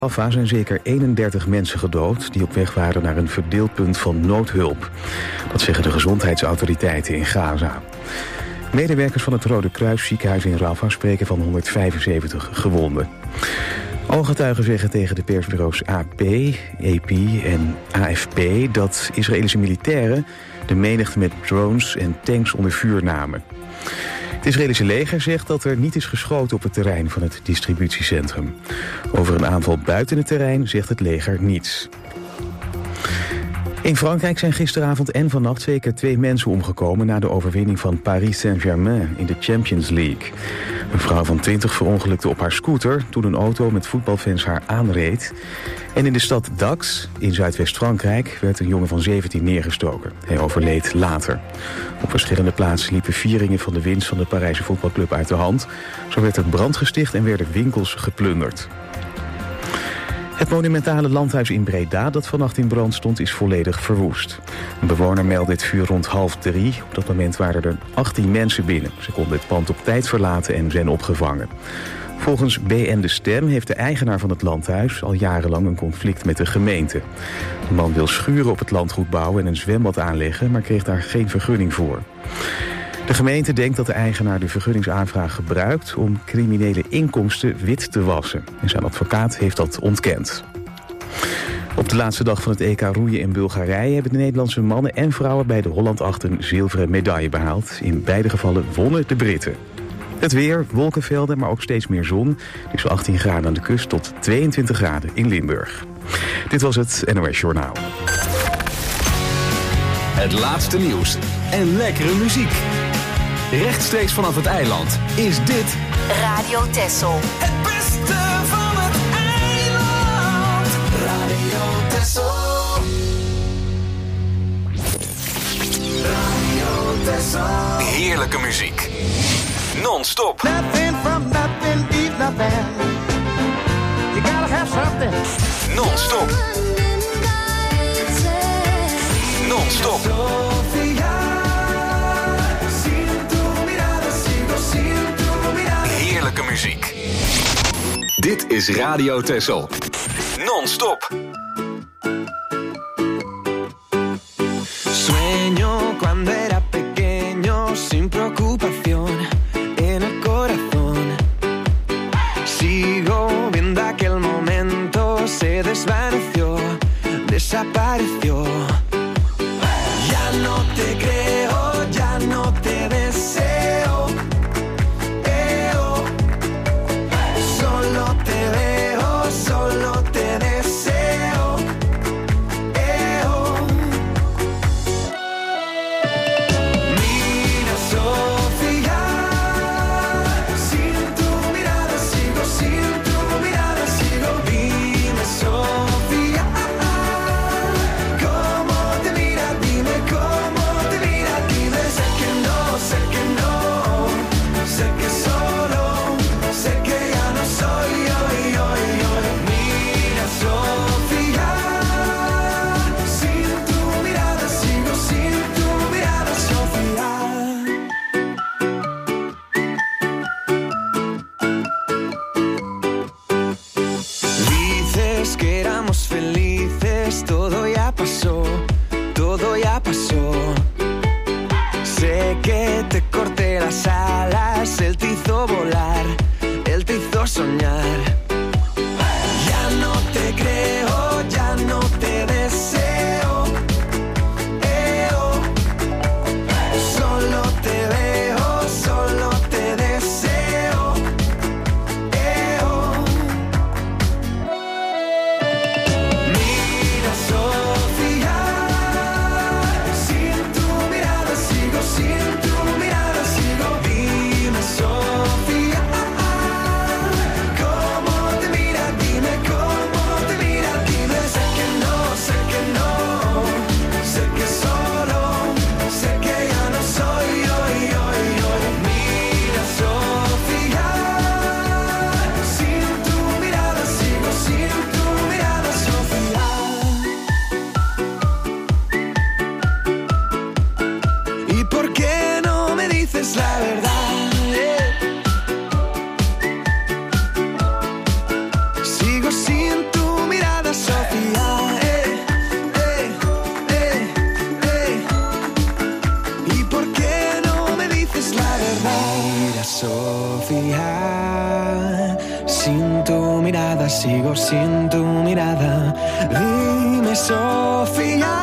Rafah zijn zeker 31 mensen gedood die op weg waren naar een verdeelpunt van noodhulp. Dat zeggen de gezondheidsautoriteiten in Gaza. Medewerkers van het Rode Kruis ziekenhuis in Rafah spreken van 175 gewonden. Ooggetuigen zeggen tegen de persbureaus AP en AFP dat Israëlische militairen de menigte met drones en tanks onder vuur namen. Het Israëlische leger zegt dat er niet is geschoten op het terrein van het distributiecentrum. Over een aanval buiten het terrein zegt het leger niets. In Frankrijk zijn gisteravond en vannacht zeker 2 mensen omgekomen na de overwinning van Paris Saint-Germain in de Champions League. Een vrouw van 20 verongelukte op haar scooter toen een auto met voetbalfans haar aanreed. En in de stad Dax, in Zuidwest-Frankrijk, werd een jongen van 17 neergestoken. Hij overleed later. Op verschillende plaatsen liepen vieringen van de winst van de Parijse voetbalclub uit de hand. Zo werd er brand gesticht en werden winkels geplunderd. Het monumentale landhuis in Breda dat vannacht in brand stond is volledig verwoest. Een bewoner meldde het vuur rond 2:30. Op dat moment waren er 18 mensen binnen. Ze konden het pand op tijd verlaten en zijn opgevangen. Volgens BN De Stem heeft de eigenaar van het landhuis al jarenlang een conflict met de gemeente. De man wil schuren op het landgoed bouwen en een zwembad aanleggen, maar kreeg daar geen vergunning voor. De gemeente denkt dat de eigenaar de vergunningsaanvraag gebruikt om criminele inkomsten wit te wassen. En zijn advocaat heeft dat ontkend. Op de laatste dag van het EK roeien in Bulgarije hebben de Nederlandse mannen en vrouwen bij de Holland 8 een zilveren medaille behaald. In beide gevallen wonnen de Britten. Het weer, wolkenvelden, maar ook steeds meer zon. Dus 18 graden aan de kust tot 22 graden in Limburg. Dit was het NOS Journaal. Het laatste nieuws en lekkere muziek. Rechtstreeks vanaf het eiland is dit Radio Texel. Het beste van het eiland. Radio Texel. Radio Texel. heerlijke muziek. Non-stop. Nothing from nothing, leave nothing. You gotta have something. Non-stop. Non-stop. Heerlijke muziek. Dit is Radio Texel. Non-stop. Sueño cuando era pequeño sin preocupación en el corazón. Sigo viendo aquel momento, se desvaneció, desapareció. Ya no te creo, ya no te deseo. Solo te veo, solo te deseo. Mira, Sofía, sin tu mirada sigo, sin tu mirada sigo. Dime, Sofía, cómo te mira, dime cómo te mira, dime. Sé que no, sé que no, sé que solo, sé que ya no soy yo. Mira, Sofía, sin tu mirada sigo, sin tu mirada, Sofía. Dices que éramos felices, todo ya pasó, todo ya pasó. Sé que te corté las alas, él te hizo volar, él te hizo soñar. Ya no te creo, ya no te deseo. Solo te veo, solo te deseo. Mira, Sofía, sin tu mirada sigo, sin tu mirada sigo. Dime, Sofía, cómo sigo sin tu mirada. Dime, Sofía,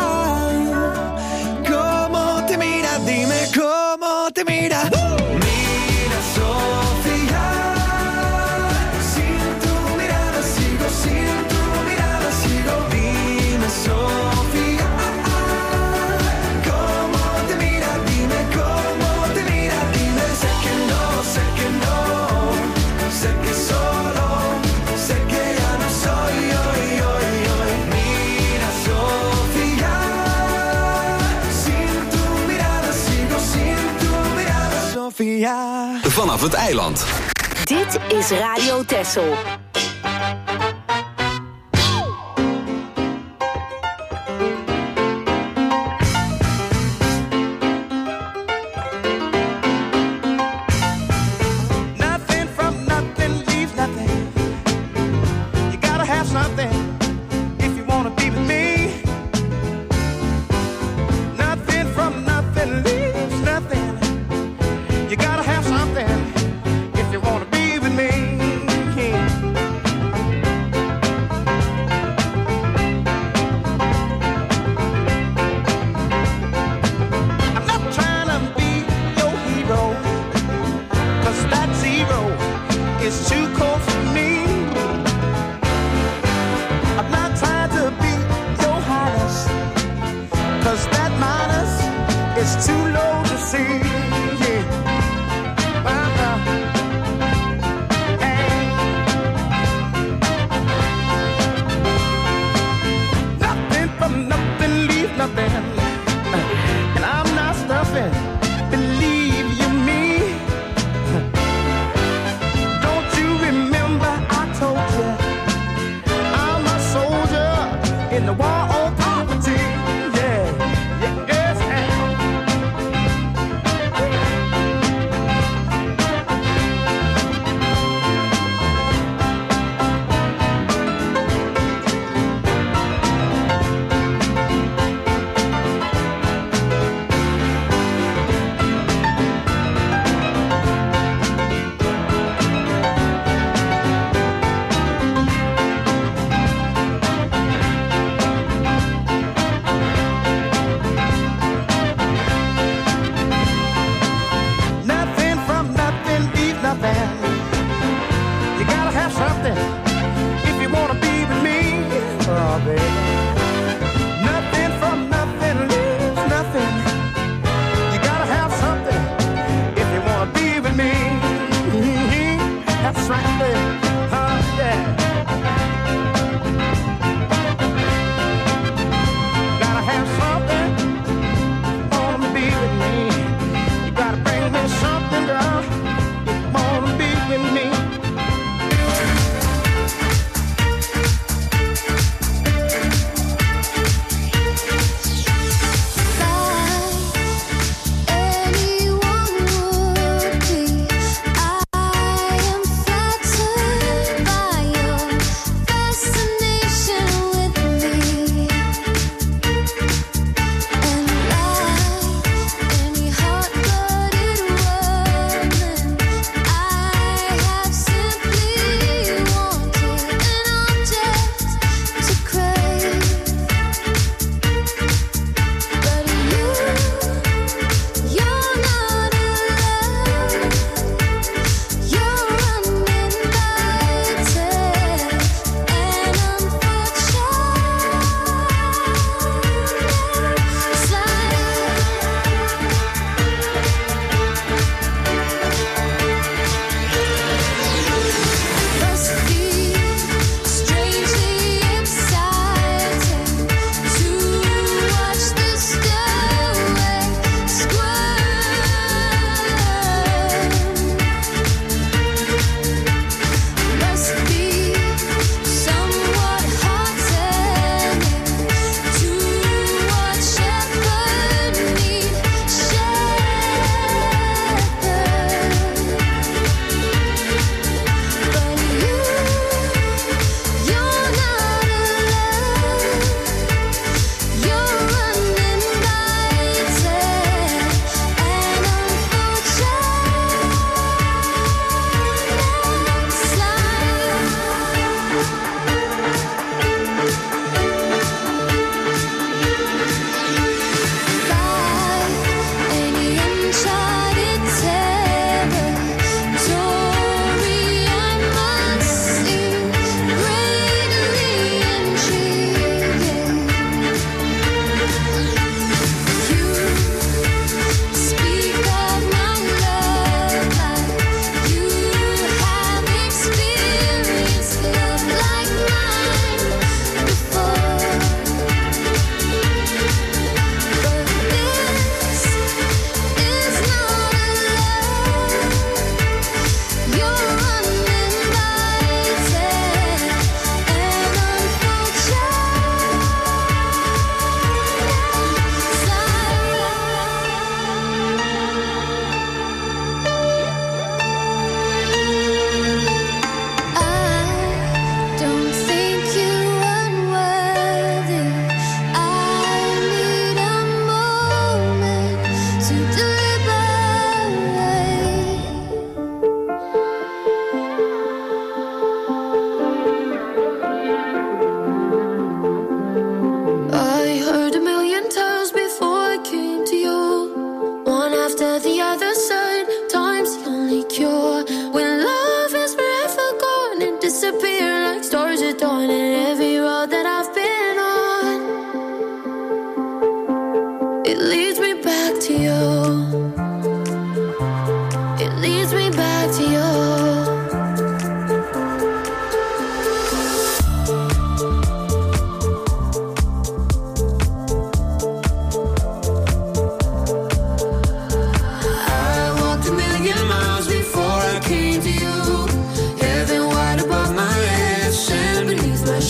¿cómo te mira? Dime cómo te mira. Mira, Sofía, sin tu mirada sigo, sin tu mirada sigo. Dime, Sofía, ¿cómo te mira? Dime cómo te mira. Dime, sé que no, sé que no, sé que solo, sé que ya no soy hoy. Mira, Sofía, sin tu mirada sigo, sin tu mirada, Sofía. Vanaf het eiland. Dit is Radio Texel. Nothing from nothing leaves nothing. You gotta have something if you wanna be with me. Nothing from nothing leaves nothing. You gotta have something if you wanna be with me. I'm not trying to be your hero, 'cause that zero is too cold for me. I'm not trying to be your highness, 'cause that minus is too low to see. Yeah. Hey. Nothing from nothing leaves nothing, and I'm not stuffing. Believe you me. Don't you remember I told you I'm a soldier in the war on poverty? Yeah, yes, nothing from nothing leaves nothing. You gotta have something if you wanna be with me. Oh, baby. Nothing from nothing leaves nothing. You gotta have something if you wanna be with me. That's right, baby. Yeah. Gotta have something if you wanna be with me. You gotta bring me something, girl, if you wanna be with me.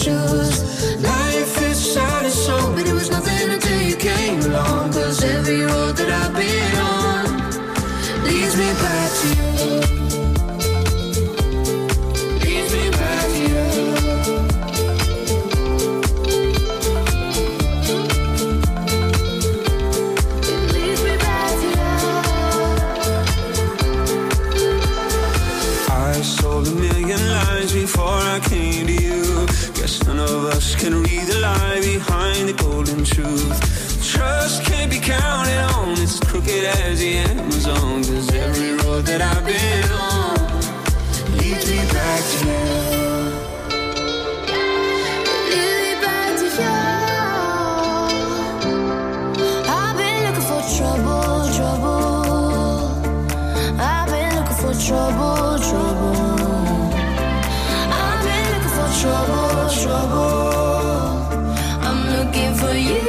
shoes. Life is a sad song, but it was nothing until you came along. 'Cause every road that I've been on leads me back to you. Leads me back to you. It leads me back to you. I sold a million lies before I came to you. Guess none of us can read the lie behind the golden truth. Trust can't be counted on, it's crooked as the Amazon. 'Cause every road that I've been on leads me back to you. Lead me back to you. I've been looking for trouble, trouble. I've been looking for trouble, trouble. I've been looking for trouble, trouble. I'm looking for you.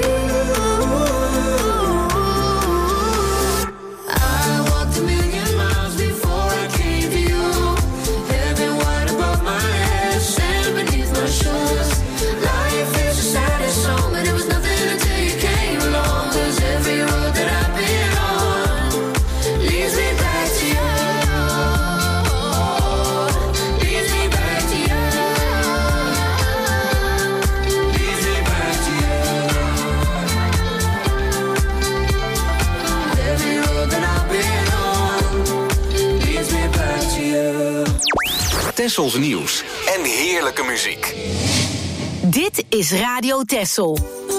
Tessels nieuws en heerlijke muziek. Dit is Radio Tessel.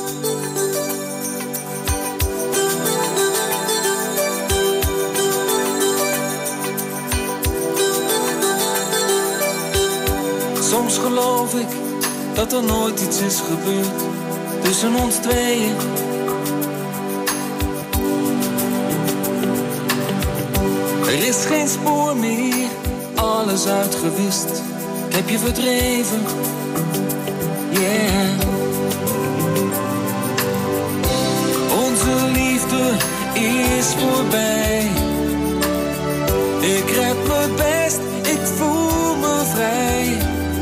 Soms geloof ik dat er nooit iets is gebeurd tussen ons tweeën. Er is geen spoor meer, alles uitgewist. Ik heb je verdreven, yeah. Onze liefde is voorbij. Ik red me best, ik voel me vrij.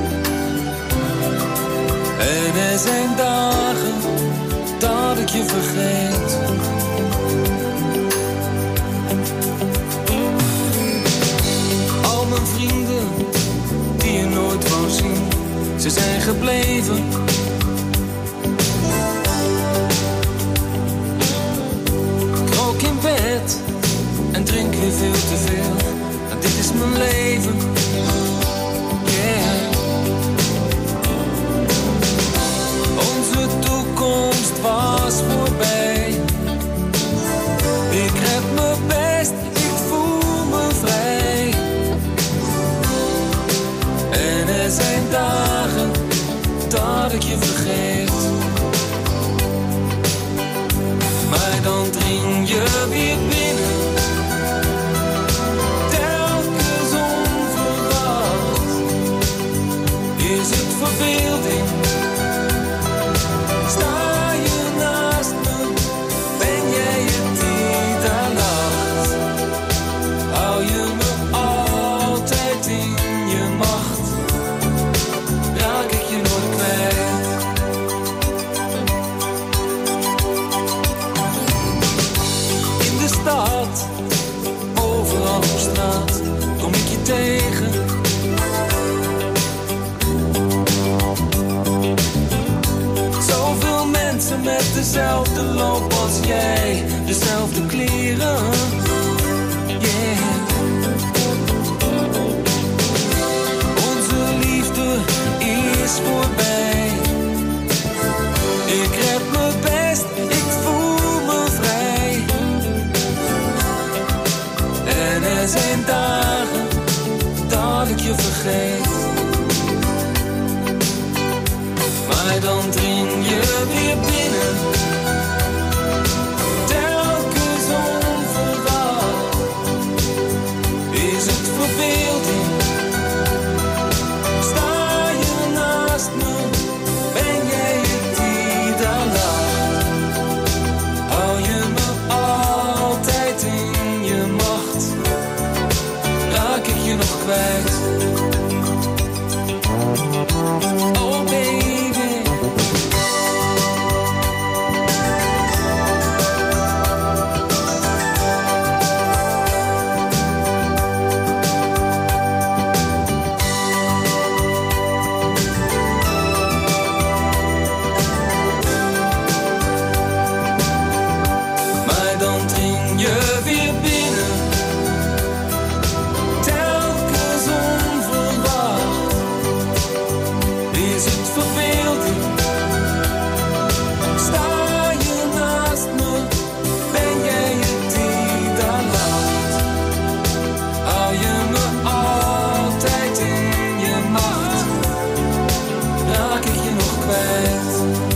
En er zijn dagen dat ik je vergeet. Al mijn vrienden die je nooit wou zien, ze zijn gebleven. Ik rook in bed en drink weer veel te veel. Maar dit is mijn leven, yeah. Onze toekomst was voorbij. Ik red me best, ik voel me vrij. En er zijn dagen dat ik je vergeet. Maar dan dring je weer binnen. Telkens onverwacht. Is het verbeelding? Sta je naast me? Ben jij het die daar lacht? Hou je me altijd in je macht? Raak ik je nooit kwijt? In de stad, overal op straat, kom ik je tegen. Zoveel mensen met dezelfde loop als jij, dezelfde kleren, yeah. Onze liefde is voorbij. Ik red me best, ik voel me vrij. En er zijn dagen dat ik je vergeet. Maar dan dring je weer binnen. Telkens onverwacht. Is het verbeelding? Sta je naast me? Ben jij het die daar lacht? Hou je me altijd in je macht? Raak ik je nog kwijt? Oh baby. kwijt.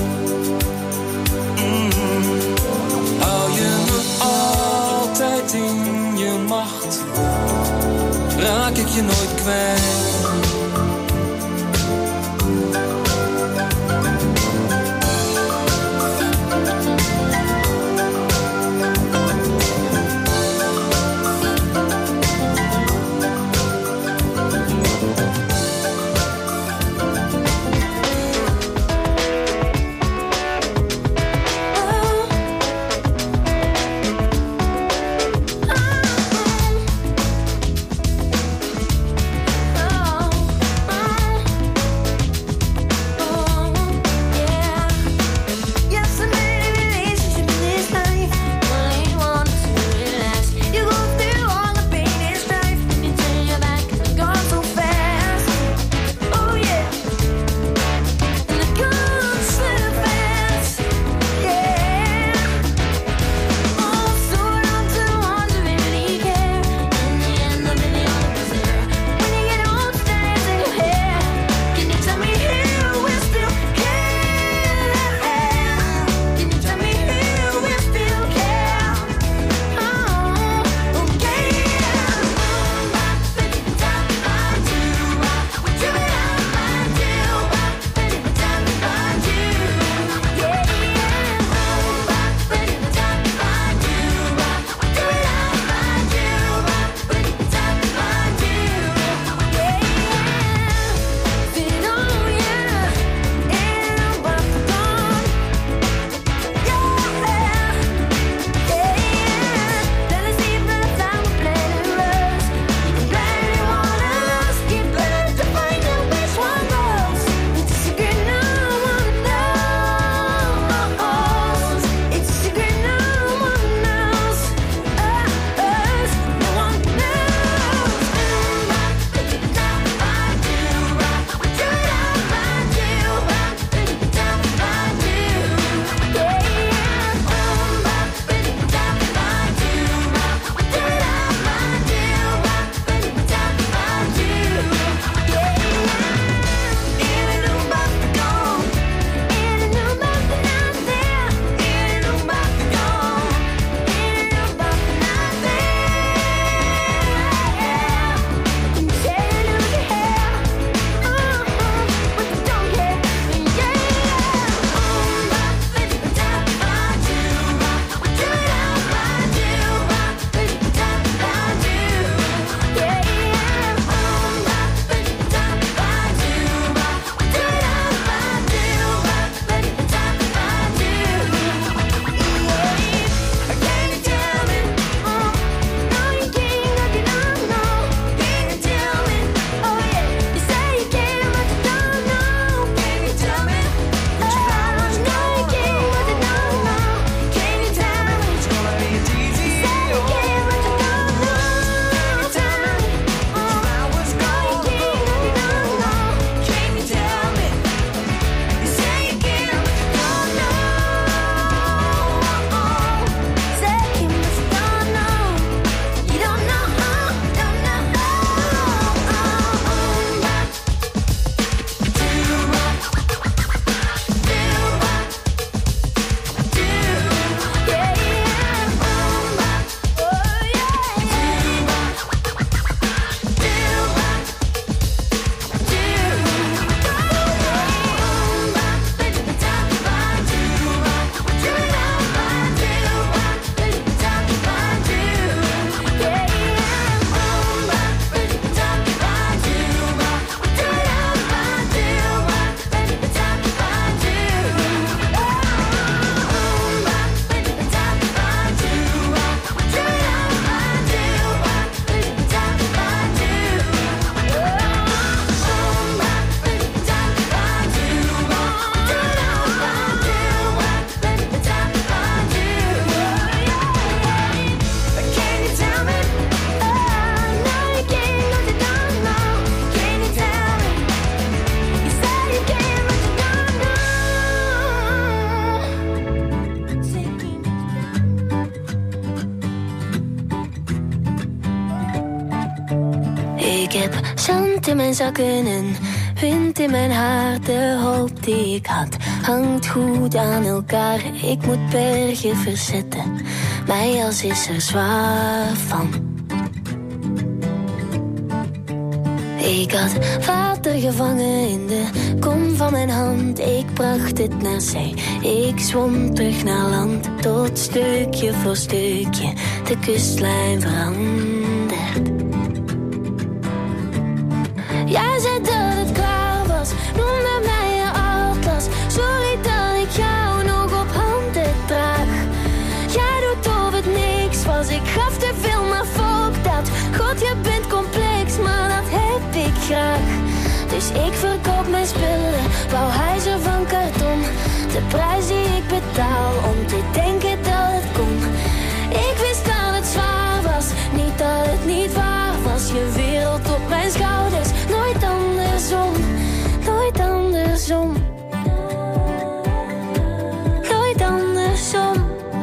Hou je me altijd in je macht, raak ik je nooit kwijt. Ik heb zand in mijn zakken en wind in mijn haar. De hoop die ik had hangt goed aan elkaar. Ik moet bergen verzetten, mijn jas is er zwaar van. Ik had water gevangen in de kom van mijn hand. Ik bracht het naar zee, ik zwom terug naar land. Tot stukje voor stukje de kustlijn verandert. Jij zei dat het klaar was, noemde mij je atlas. Sorry dat ik jou nog op handen draag. Jij doet of het niks was, ik gaf te veel, maar fuck dat. God, je bent complex, maar dat heb ik graag. Dus ik verkoop mijn spullen, bouw huizen van karton. De prijs die ik betaal om te denken dat het kon. Ik wist dat het zwaar was, niet dat het niet waar was. Je wereld op mijn schouders, nooit andersom, nooit andersom. Nooit andersom.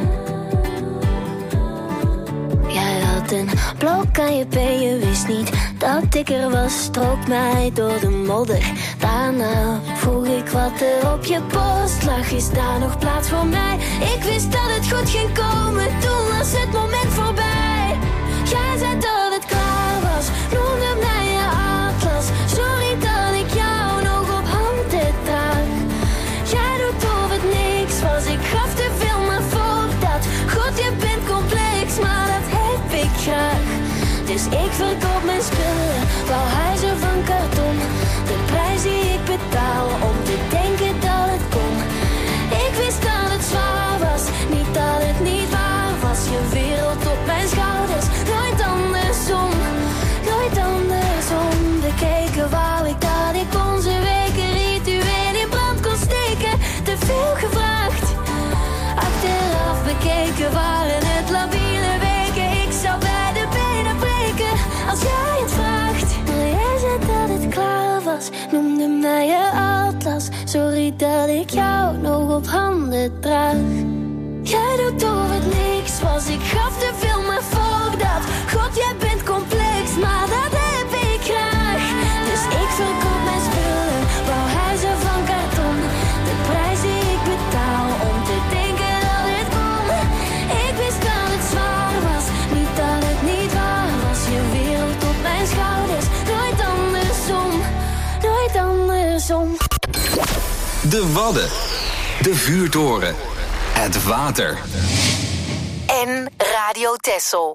Jij had een blok aan je been, je wist niet dat ik er was. Strook mij door de modder, daarna vroeg ik wat er op je post lag. Is daar nog plaats voor mij? Ik wist dat het goed ging komen, toen was het moment voorbij. Jij zei dat het klaar was, noemde mij je atlas. Sorry dat ik jou nog op handen draag. Jij doet of het niks was, ik gaf te veel, maar fuck dat. God, je bent complex, maar dat heb ik graag. Dus ik verkoop mijn spullen, bouw huizen van karton. De prijs die ik betaal om te denken dat het kon. Ik wist dat het zwaar was, niet dat het niet waar was. Je wereld op mijn schouders, nooit andersom, nooit andersom. Bekeken wou ik dat ik onze weken ritueel in brand kon steken. Te veel gevraagd, achteraf bekeken waren het labiele weken. Ik zou bij de benen breken als jij het vraagt. Maar jij zei dat het klaar was, noemde mij je atlas. Sorry dat ik jou nog op handen draag. Jij doet of het niks was, ik gaf te veel, maar fuck dat. God, jij bent complex, maar dat heb ik graag. Dus ik verkoop mijn spullen, bouw huizen van karton. De prijs die ik betaal om te denken dat het kon. Ik wist dat het zwaar was, niet dat het niet waar was. Je wereld op mijn schouders, nooit andersom, nooit andersom. De Wadden, de vuurtoren, het water. En Radio Texel.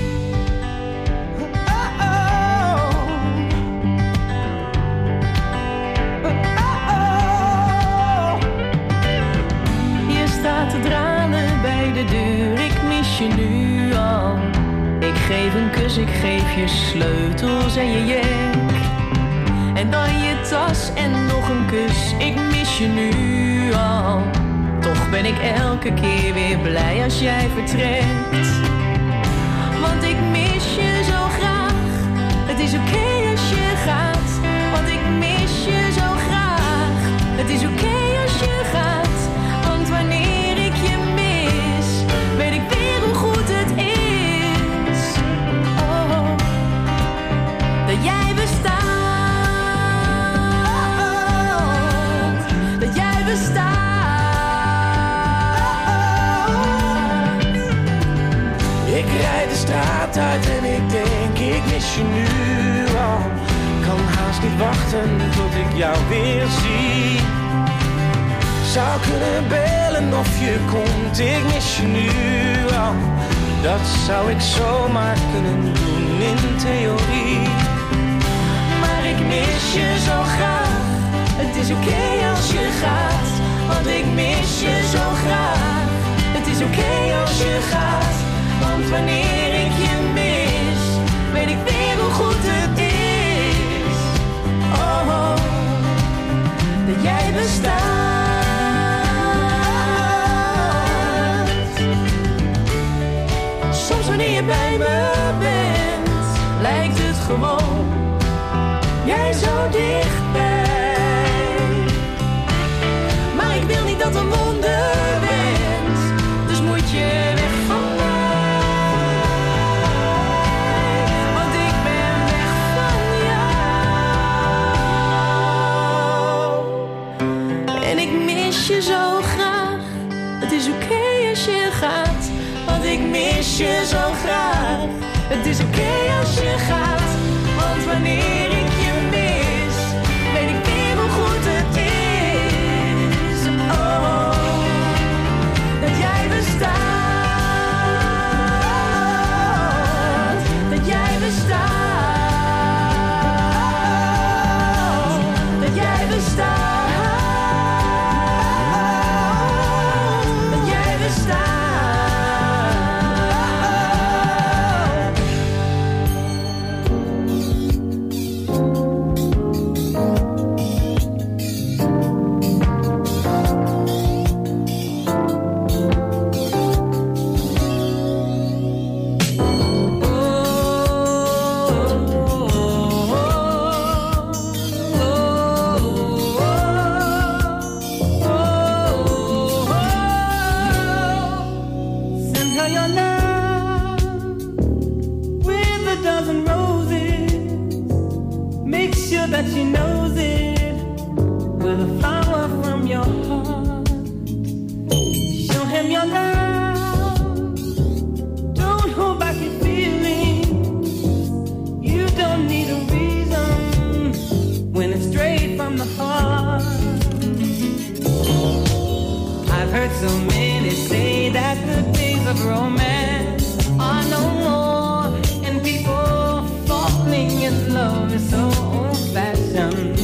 Je staat te dralen bij de deur, ik mis je nu al. Ik geef een kus, ik geef je sleutels en je jek. En dan je tas en nog een kus, ik mis je nu al. Toch ben ik elke keer weer blij als jij vertrekt. Want ik mis je zo graag. Het is oké als je gaat. Want ik mis je zo graag. Het is oké als je gaat. Want wanneer ik je mis, weet ik weer hoe goed het is. Oh, dat jij bestaat. Dat jij bestaat. Ik rijd de straat uit en ik denk, ik mis je nu al. Kan haast niet wachten tot ik jou weer zie. Zou kunnen bellen of je komt, ik mis je nu al. Dat zou ik zomaar kunnen doen in theorie. Maar ik mis je zo graag. Het is oké als je gaat, want ik mis je zo graag. Het is oké als je gaat. Want wanneer ik je mis, weet ik weer hoe goed het is. Oh, dat jij bestaat. Soms wanneer je bij me bent, lijkt het gewoon jij zo dichtbij. Maar ik wil niet dat een wonder bent, dus moet je weg van mij. Want ik ben weg van jou. zo graag. Het is oké als je gaat, want ik mis je zo graag. Het is oké als je gaat, want wanneer ik je mis, weet ik weer hoe goed het is. Oh, dat jij bestaat. Dat jij bestaat. Dat jij bestaat. Dat jij bestaat. That she knows it with a flower from your heart. Show him your love. Don't hold back your feelings. You don't need a reason when it's straight from the heart. I've heard so many say that the days of romance are no more, and people falling in love is so old-fashioned.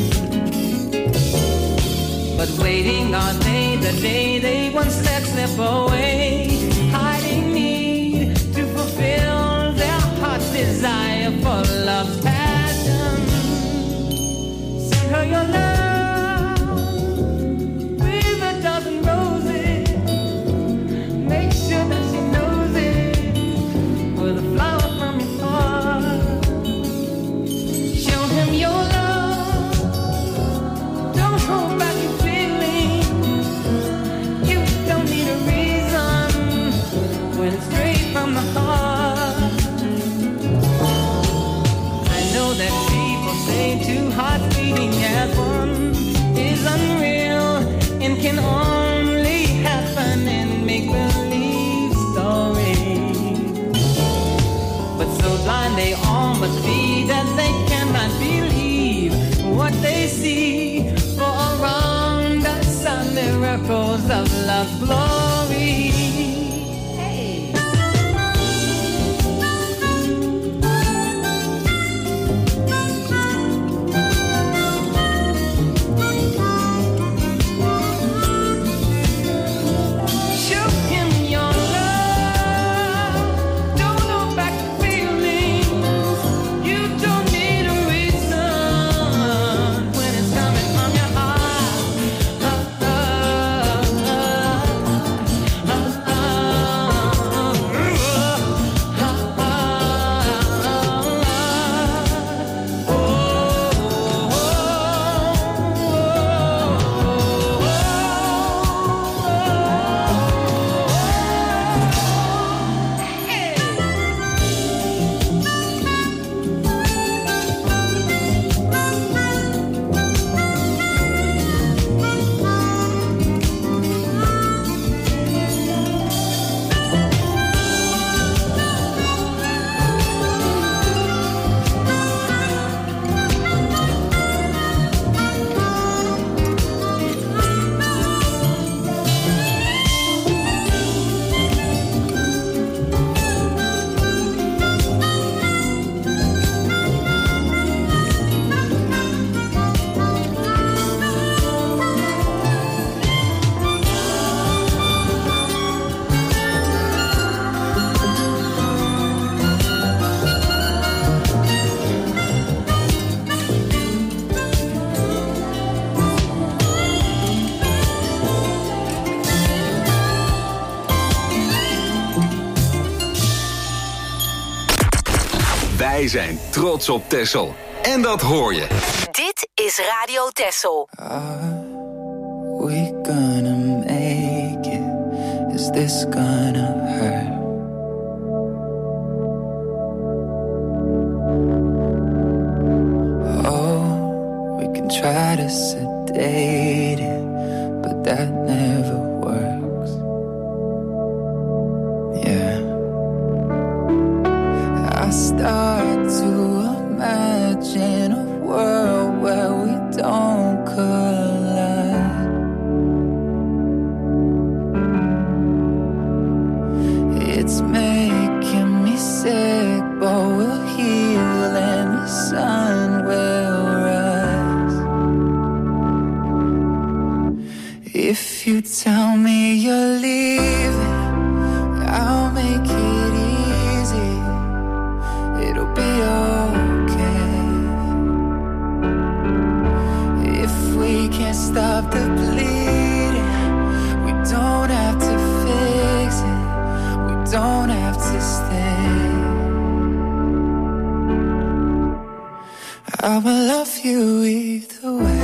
But waiting all day, the day they once let slip away, hiding need to fulfill their heart's desire for love's passion. Send her your love with a dozen roses. Make sure that she knows it with a flower from your heart. Show him your love. Don't hold back your feelings. You don't need a reason when it's straight from the heart. I know that people say two hearts beating as one is unreal and can only happen in make-believe stories. But so blind they all must be that they cannot believe what they see. For around us are miracles of love's glory. Hey. Show him your love. Don't hold back the feelings. You don't need a reason when it's coming from your heart. Wij zijn trots op Texel. En dat hoor je. Dit is Radio Texel. We gonna make it? Is this gonna hurt? Oh, we can try to sedate it, but that never If you tell me you're leaving, I'll make it easy. It'll be okay. If we can't stop the bleeding, we don't have to fix it. We don't have to stay. I will love you either way.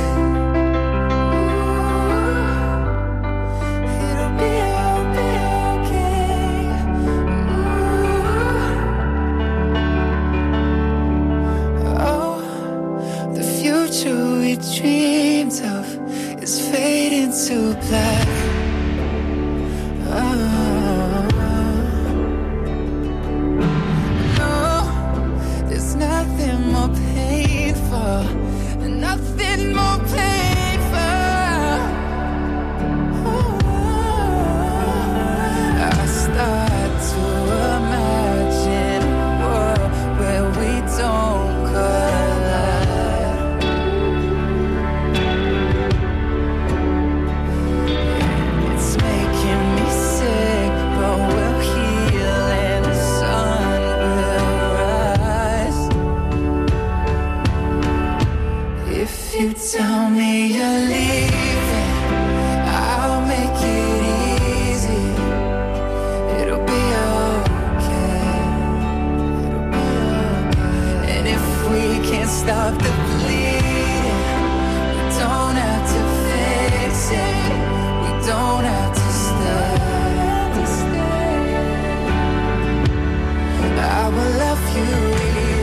Dreams of is fading to black. No, there's nothing more painful, nothing more painful. I start to imagine a world where we don't collide. You tell me you're leaving, I'll make it easy. It'll be okay. It'll be okay. And if we can't stop the bleeding, we don't have to fix it. We don't have to stay. I will love you.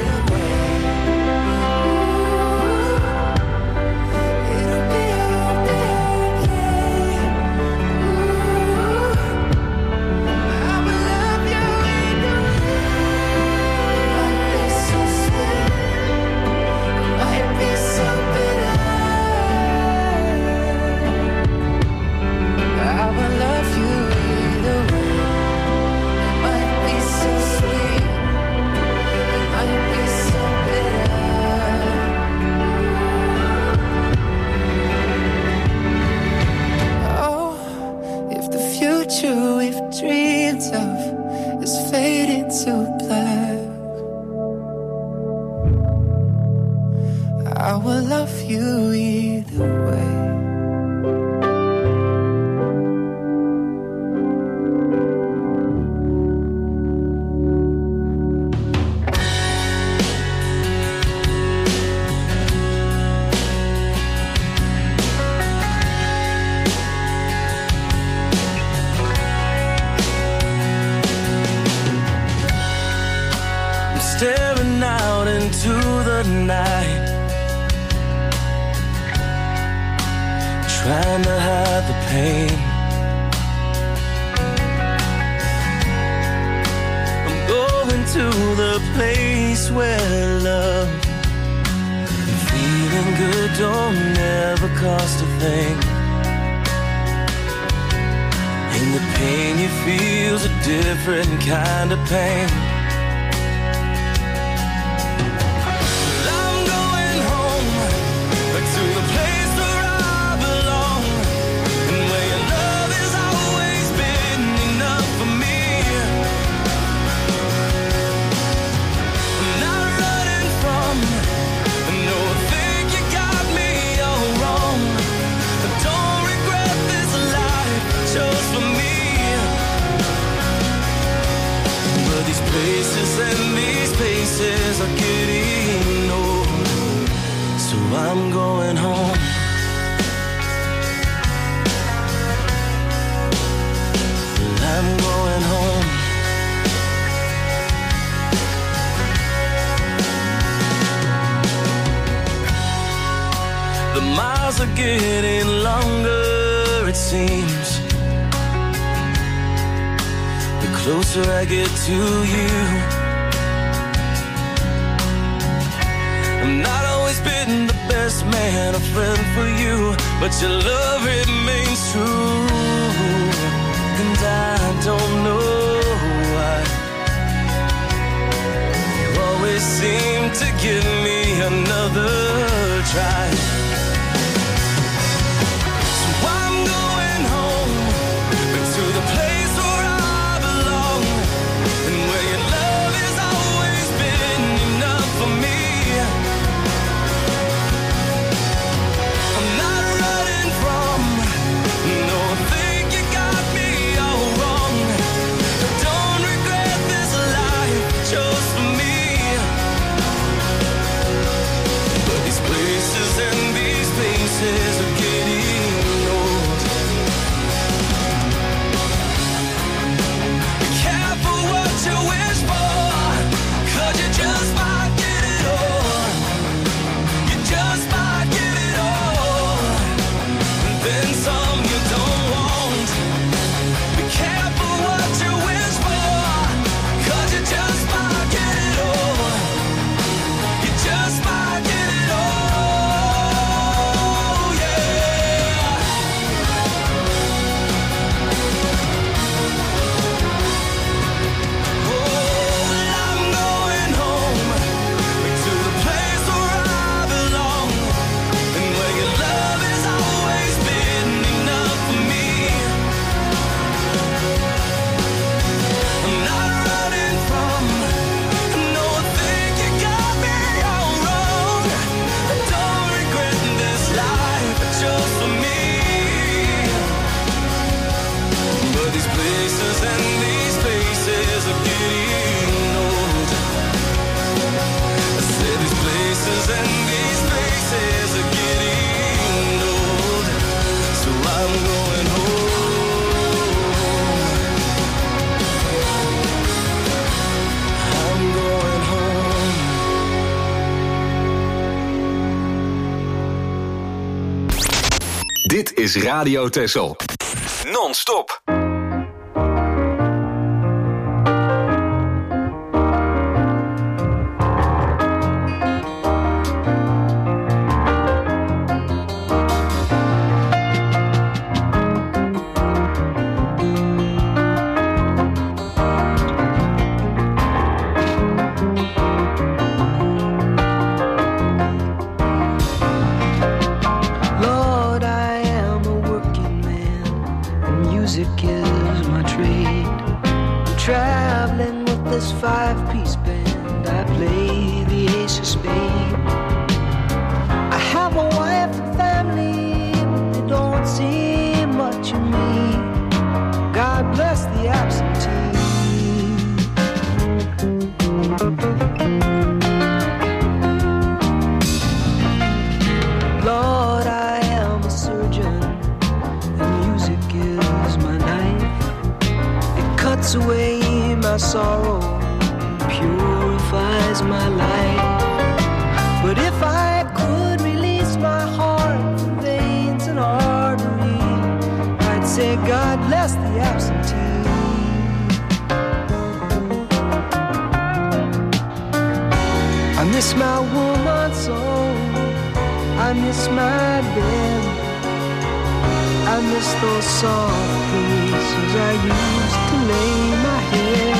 We've dreamed of is fading to black. I will love you either way. Staring out into the night, trying to hide the pain. I'm going to the place where love and feeling good don't ever cost a thing. And the pain you feel's a different kind of pain. And these places are getting old, so I'm going home. I'm going home. The miles are getting longer, it seems. The closer I get to you, I've not always been the best man, a friend for you, but your love remains true. And I don't know why you always seem to give me another try. So I'm going home. is Radio Texel. Non-stop. Five-piece band, I play the ace of spades. I have a wife and family, but they don't see much of me. God bless the absentee. Lord, I am a surgeon, and music is my knife. It cuts away my sorrow, purifies my life. But if I could release my heart from veins and arteries, I'd say God bless the absentee. I miss my woman so, I miss my bed, I miss those soft places I used to lay my head.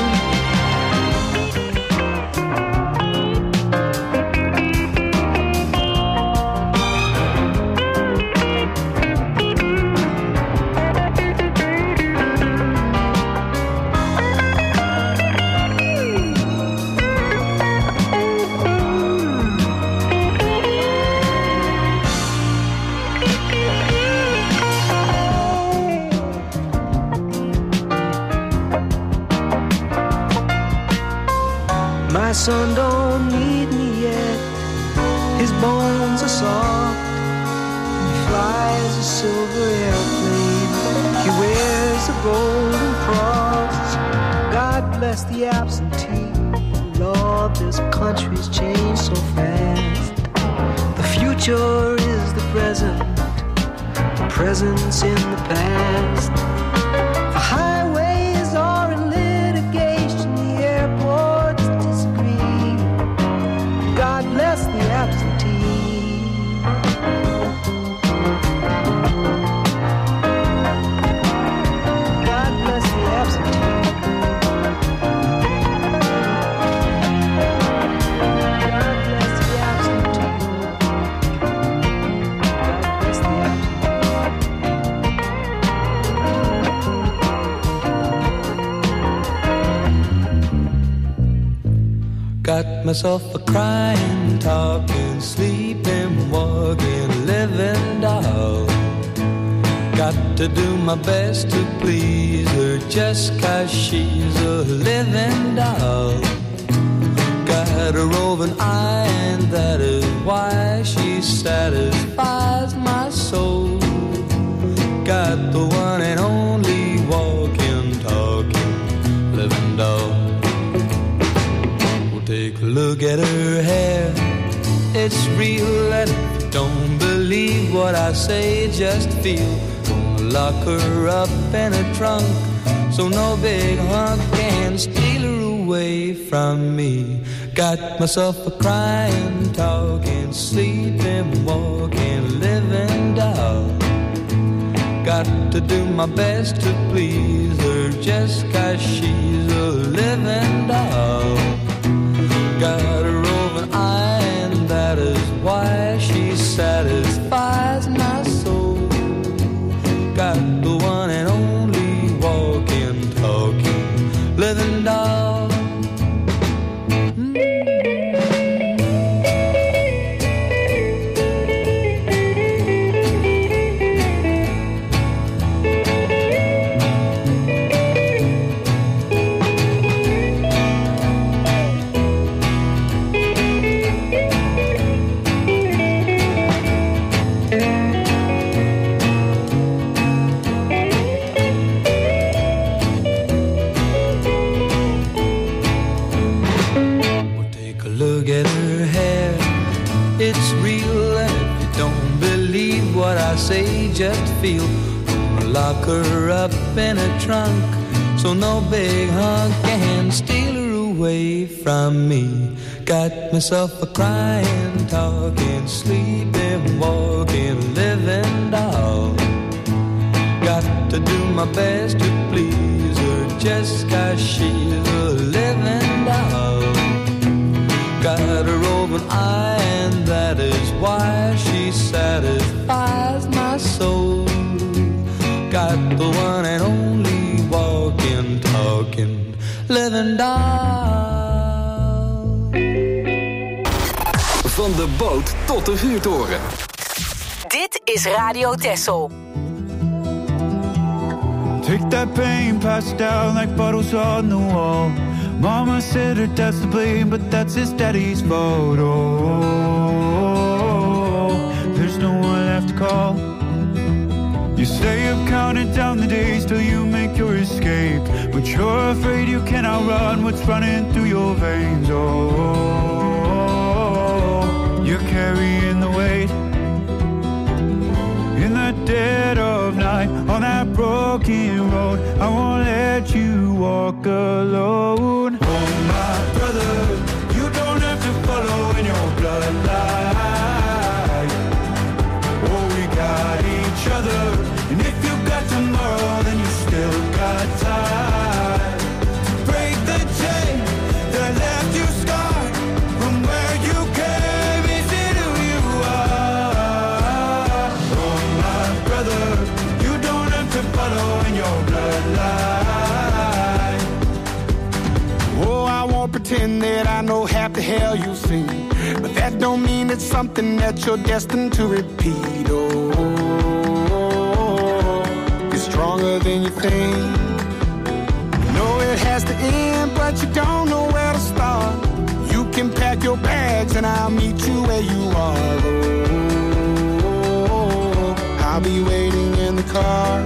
My son don't need me yet. His bones are soft. He flies a silver airplane. He wears a golden cross. God bless the absentee. Lord, this country's changed so fast. The future is the present. The present's in the past. The highways are in litigation. The airports disagree. God bless the absentee. God bless the absentee. God bless the absentee. God bless the absentee. Got myself a crying, talking, sleeping, walking, living doll. Got to do my best to please her just 'cause she's a living doll. Got a roving eye and that is why she satisfies my soul. Got the one and only walking, talking, living doll. Take a look at her hair, it's real, and if you don't believe what I say, just feel. Gonna lock her up in a trunk, so no big hunk can steal her away from me. Got myself a crying, talking, sleeping, walking, living doll. Got to do my best to please her just 'cause she's a living doll. Got a roving eye and that is why she satisfies my soul. Got the one and only walking, talking, living doll. feel. Lock her up in a trunk, so no big hunk can steal her away from me. Got myself a crying, talking, sleeping, walking, living doll. Got to do my best to please her just 'cause she's a living doll. Got a roving eye and that is why she satisfies my soul. Got the one and only walking, talking, living doll. Van de boot tot de vuurtoren. Dit is Radio Texel. Take that pain, pass it down like bottles on the wall. Mama said her dad's to blame, but that's his daddy's fault. Oh, there's no one left to call. You stay up counting down the days till you make your escape, but you're afraid you can't outrun what's running through your veins. Oh, you're carrying the weight in the dead of night on that broken road. I won't let you walk alone. Oh, my brother, you don't have to follow in your bloodline. Oh, we got each other, and if you got tomorrow, then you still got time to break the chain that left you scarred from where you came into who you are. Oh, my brother, you don't have to follow in your bloodline. Oh, I won't pretend that I know half the hell you've seen, but that don't mean it's something that you're destined to repeat. Oh, you're stronger than you think. You know it has to end, but you don't know where to start. You can pack your bags and I'll meet you where you are. Oh, I'll be waiting in the car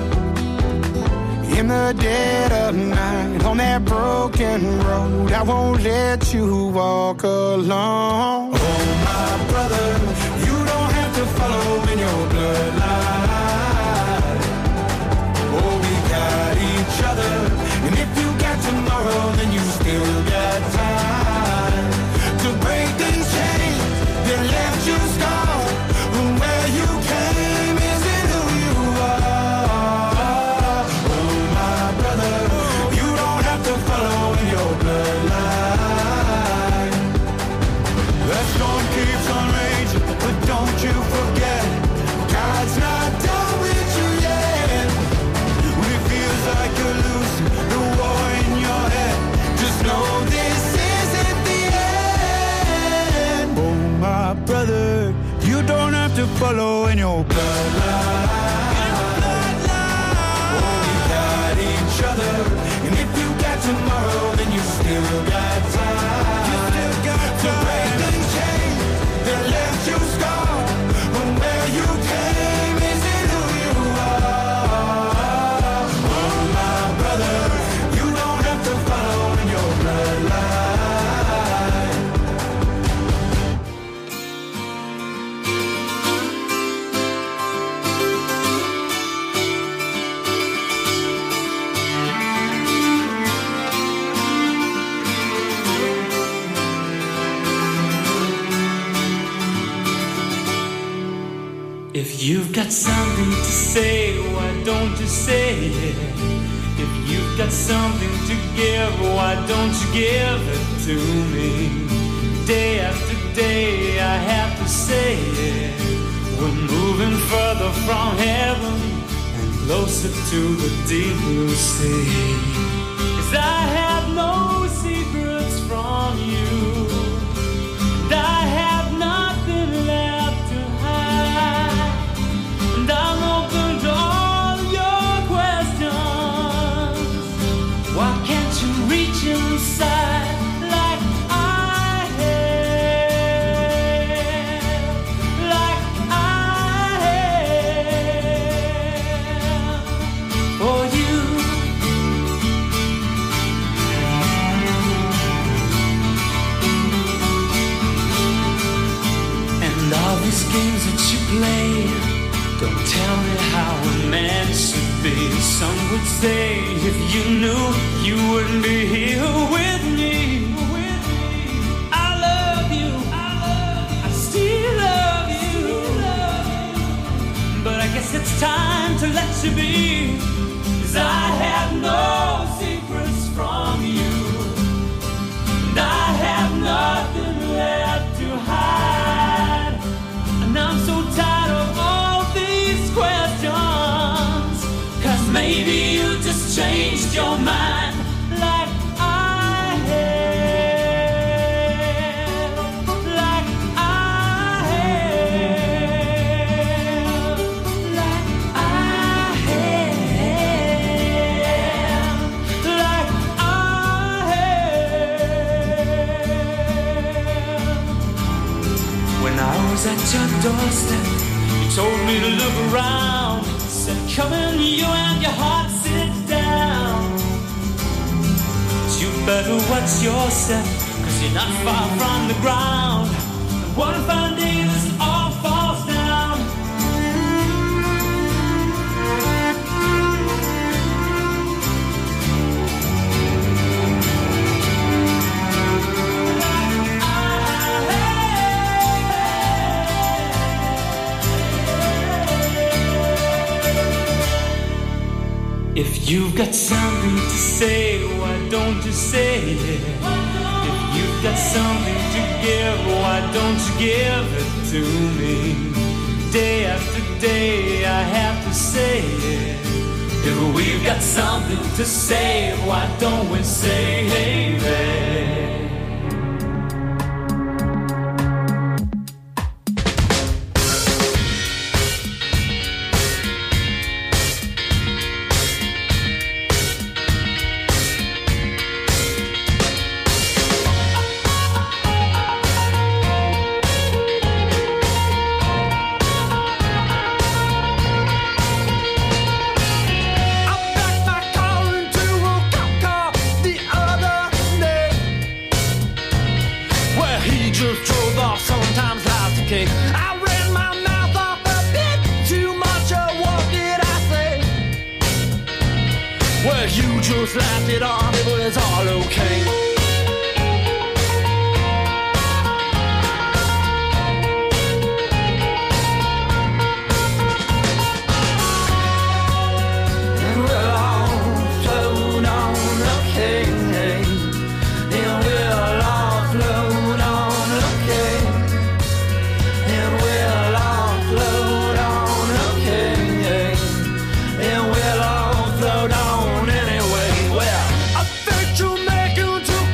in the dead of night on that broken road. I won't let you walk alone. Oh, my brother, you don't have to follow in your bloodline. Oh, we got each other, and if you got tomorrow, then you still got time to break these chains that left you scarred from where you came. Is it who you are? Oh, my brother, you don't have to follow in your bloodline. That storm keeps on raging, but don't you forget, God's not done with you yet. When it feels like you're losing the war in your head, just know this isn't the end. Oh, my brother, you don't have to follow in your bloodline. Oh, we got each other, and if you got tomorrow, then you still got time. You still got time to break the chain that left you scarred from where you came. Is it who you are? Oh, my brother, you don't have to follow in your bloodline. If you've got something to say, why don't you say it? If you've got something to give, why don't you give it to me? Day after day I have to say it. We're moving further from heaven and closer to the deep blue sea. 'Cause I have no secrets from you, and I have nothing left to hide, and I'm open to all your questions. Why can't you reach inside like I have, like I have for you? Some would say if you knew, you wouldn't be here with me. I love you, I still love you. But I guess it's time to let you be, 'cause I have no secrets from you, and I have nothing left to hide. And I'm so tired of all these questions, 'cause maybe you just changed your mind like I have, like I have, like I have, like I have. When I was at your doorstep, you told me to look around. Said, come in, you and your heart, sit down. But you better watch yourself, 'cause you're not far from the ground. And one fine day this all falls down. If you've got something to say, why don't you say it? If you've got something to give, why don't you give it to me? Day after day I have to say it. If we've got something to say, why don't we say it? Slapped it on, it was all okay. And we'll all float on, okay. And we'll all float on, okay. And we'll all float on, okay. And we'll all float on anyway. I think you're making too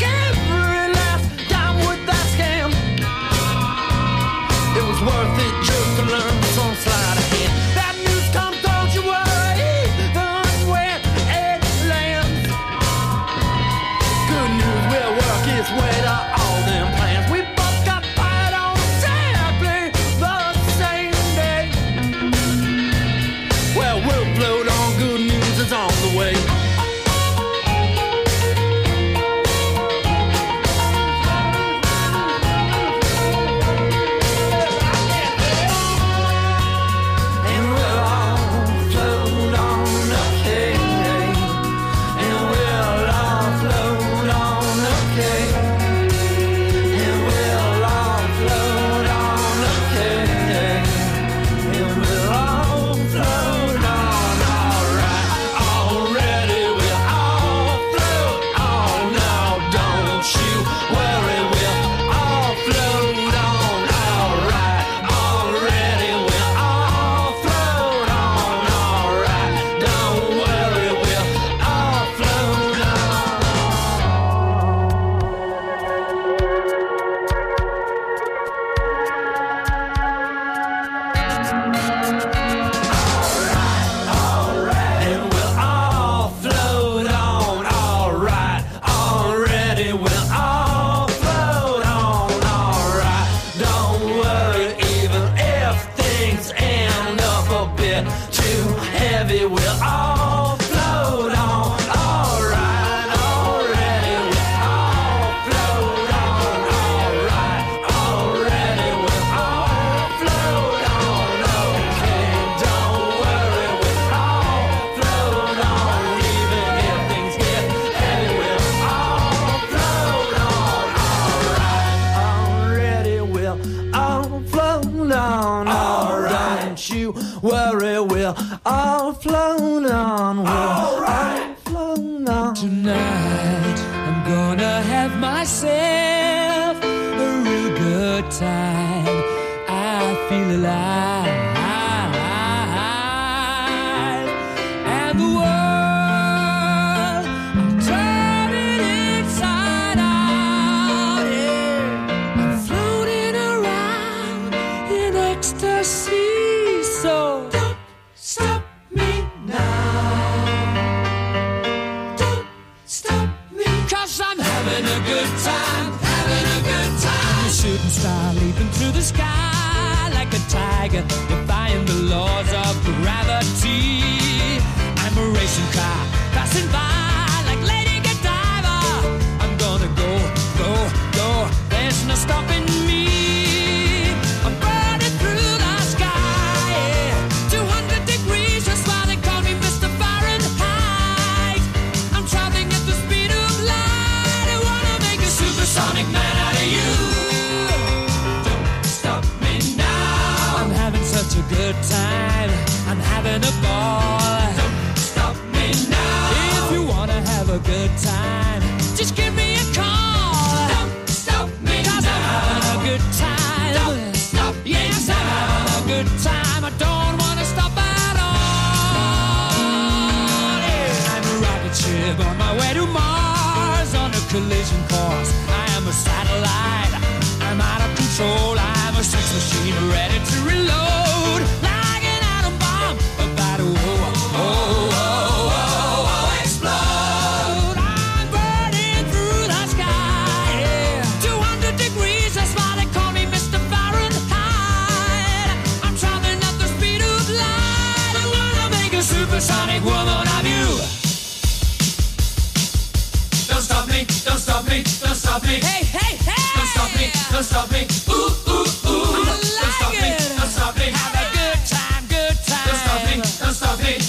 time, having a good time. A shooting star leaping through the sky like a tiger, defying the laws of gravity. I'm a racing car passing by like Lady Godiva. I'm gonna go, go, go. There's no stopping me. I'm burning through the sky, yeah. 200 degrees, that's why they call me Mr. Fahrenheit. I'm traveling at the speed of light. I wanna make a supersonic man out of you. Don't stop me now. I'm having such a good time. I'm having a ball. Don't stop me now. If you wanna have a good time, just give me a call. Don't stop me now. 'Cause I'm having a good time. Don't stop me now. Yes, I'm having a good time. I don't wanna stop at all. Yeah. I'm a rocket ship on my way to Mars on a collision course. I am a satellite. I'm out of control. I'm a sex machine ready to reload. Like an atom bomb about to explode. I'm burning through the sky, yeah. 200 degrees, that's why they call me Mr. Fahrenheit. I'm traveling at the speed of light. I wanna make a supersonic woman of you. Don't stop me, don't stop me, don't stop me. Hey, hey, hey! Don't stop me, don't stop me. Ooh, ooh, ooh. Don't stop me, don't stop me. Have a good time, good time. Don't stop me, don't stop me.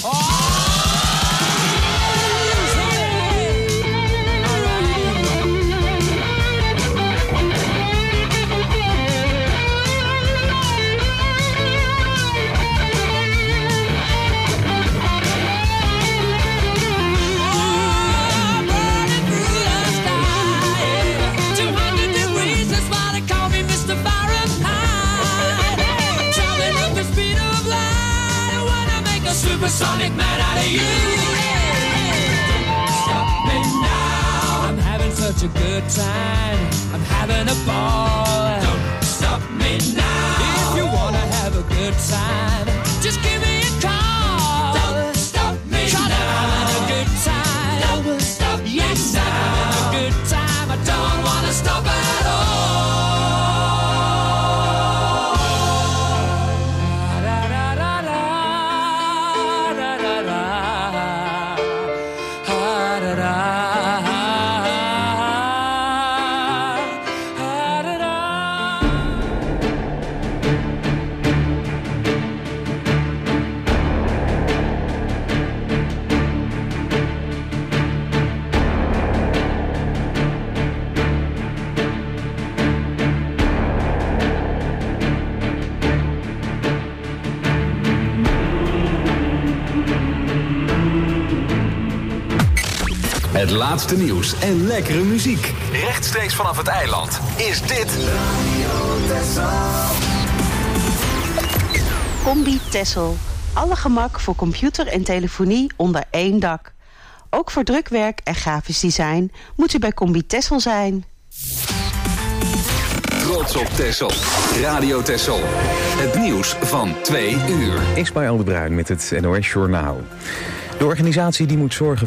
Supersonic man out of you. Don't stop me now. I'm having such a good time. I'm having a ball. Don't stop me now. If you wanna have a good time, just give me a call. Don't stop me now. I'm having a good time. Don't stop me now. Yes, I'm having a good time. I don't wanna stop at all. Het laatste nieuws en lekkere muziek. Rechtstreeks vanaf het eiland is dit Combi Tessel. Alle gemak voor computer en telefonie onder één dak. Ook voor drukwerk en grafisch design moet u bij Combi Tessel zijn. Trots op Texel. Radio Texel. Het nieuws van 2 uur. Ismaël de Bruin met het NOS Journaal. De organisatie die moet zorgen